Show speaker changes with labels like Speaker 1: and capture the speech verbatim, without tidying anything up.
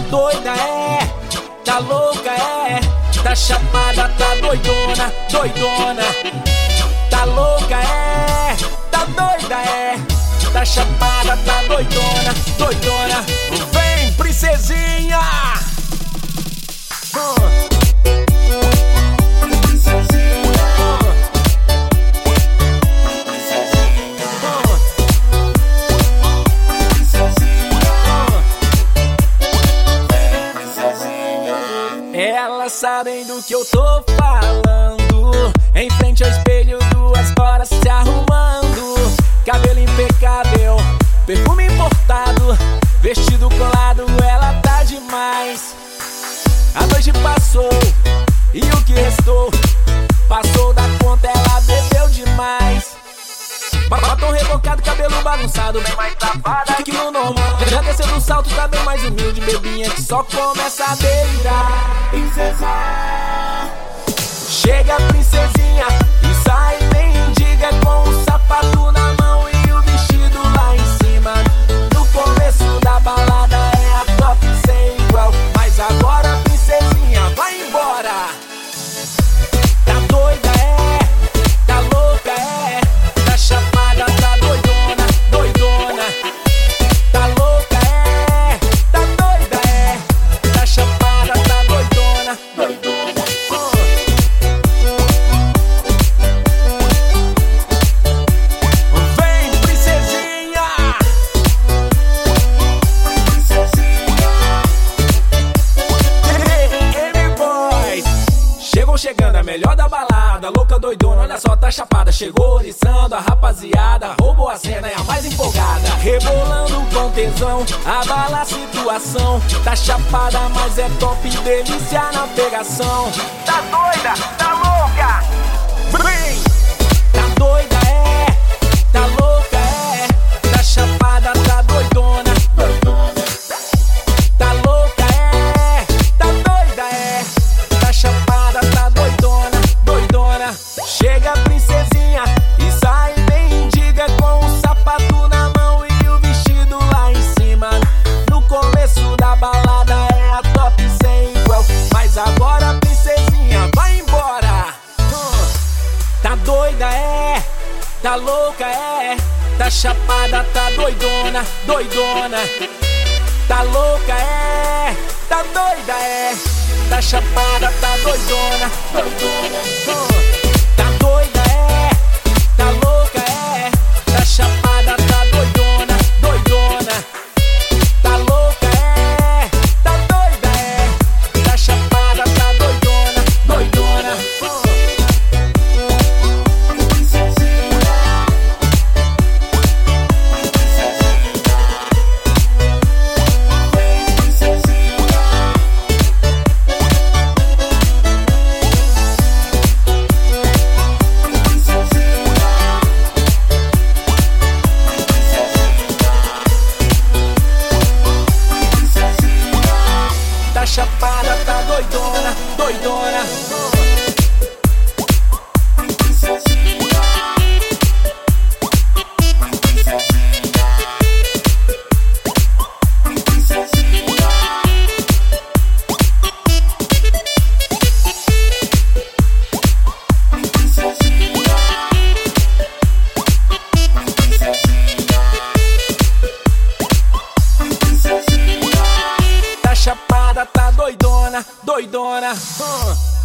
Speaker 1: doida, é, tá louca, é, tá chapada, tá doidona, doidona. Tá louca, é, tá doida, é, tá chapada, tá doidona, doidona. Vem, princesinha! Uh. Elas sabem do que eu tô falando. Em frente ao espelho, duas horas se arrumando. Cabelo impecável, perfume importado, vestido colado, ela tá demais. A noite passou e o que restou passou da conta, ela bebeu demais. Batom rebocado, cabelo bagunçado, bem mais safada que no normal. Já desceu do salto, tá bem mais humilde, bebinha que só começa a deitar. Princesa, chega princesinha e sai mendiga com o sapato na mão e o vestido lá em cima. No começo da balada é a top sem igual, mas agora princesinha vai embora. Tá doida, é, tá louca, é, tá chapada, tá doidona, doidona. Tá louca, é, tá doida, é, tá chapada, tá doidona, doidona. Vem, princesinha! M-Boys! Chegou chegando a melhor da balada, louca doidona, olha só, tá chapada. Chegou oriçando a rapaziada, roubou a cena, é a mais empolgada. Rebolando com tesão, abala a situação. Tá chapada, mas é top, delícia na pegação. Tá doida, tá louca? Vem! Tá doida, é, tá louca, é, tá chapada, tá doidona, doidona. Tá louca, é, tá doida, é, tá chapada, tá doidona, doidona. Chega princesinha e sai mendiga com o sapato na mão e o vestido lá em cima. No começo da balada é a top sem igual, mas agora princesinha vai embora. Uh. Tá doida, é, tá louca, é, tá chapada, tá doidona, doidona. Tá louca, é, tá doida, é, tá chapada, tá doidona, doidona. Uh. Tá doida, é, tá louca, é, tá chapada, tá doidona, doidona. Tá louca, é, tá doida, é, tá chapada, tá doidona, doidona. Uh. Tá chapada, tá doidona, doidona. Uh. Tá chapada, tá doidona, doidona. Uh.